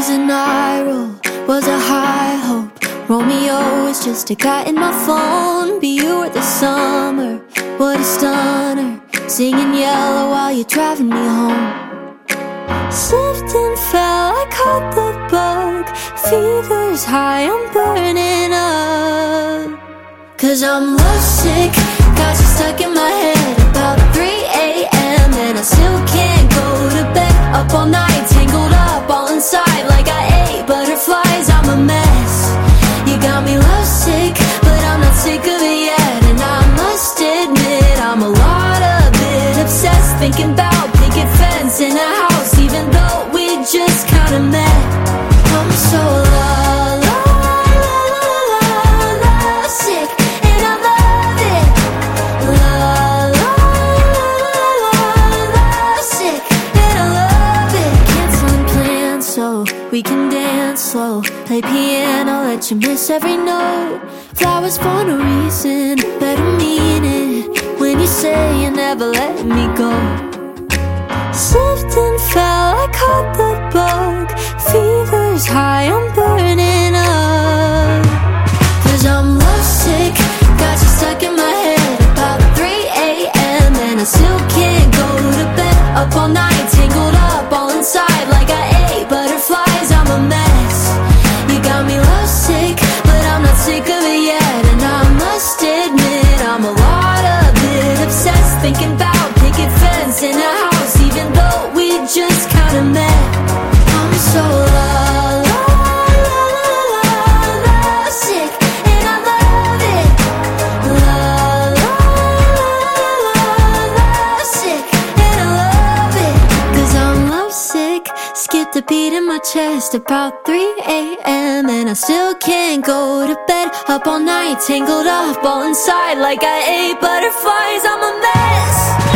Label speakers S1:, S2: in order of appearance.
S1: Was an eye roll, was a high hope. Romeo was just a guy in my phone. But you were the summer, what a stunner. Singing Yellow while you're driving me home. Slipped and fell, I caught the bug. Fever's high, I'm burning up. 'Cause I'm lovesick, got you stuck in my head. About 3 a.m. and I still can't go to bed. Up all night, tangled up, all inside. Like I ate butterflies, I'm a mess. You got me lovesick, but I'm not sick of it yet. And I must admit, I'm a bit obsessed. Thinking about picket fence in a house, even though we just kinda met. I'm so sick, and I love it. Sick, and I love it. Canceling plans so we can dance slow. Play piano, let you miss every note. Flowers for no reason, better mean it when you say you never let me go. Slipped and fell, I caught the bug. Fever's high, I'm burning up. 'Cause I'm lovesick, got you stuck in my head. About 3 a.m. and I still can't go to bed. Up all night, tangled up, all inside. Like I ate butterflies, I'm a mess. You got me lovesick, but I'm not sick of it yet. And I must admit, I'm a bit obsessed. Thinking about picket fence in a house, even though we just kinda met. I'm so sick, and I love it. Sick, and I love it. 'Cause I'm lovesick, skipped a beat in my chest. About 3 a.m. and I still can't go to bed. Up all night, tangled up, all inside. Like I ate butterflies, I'm a mess.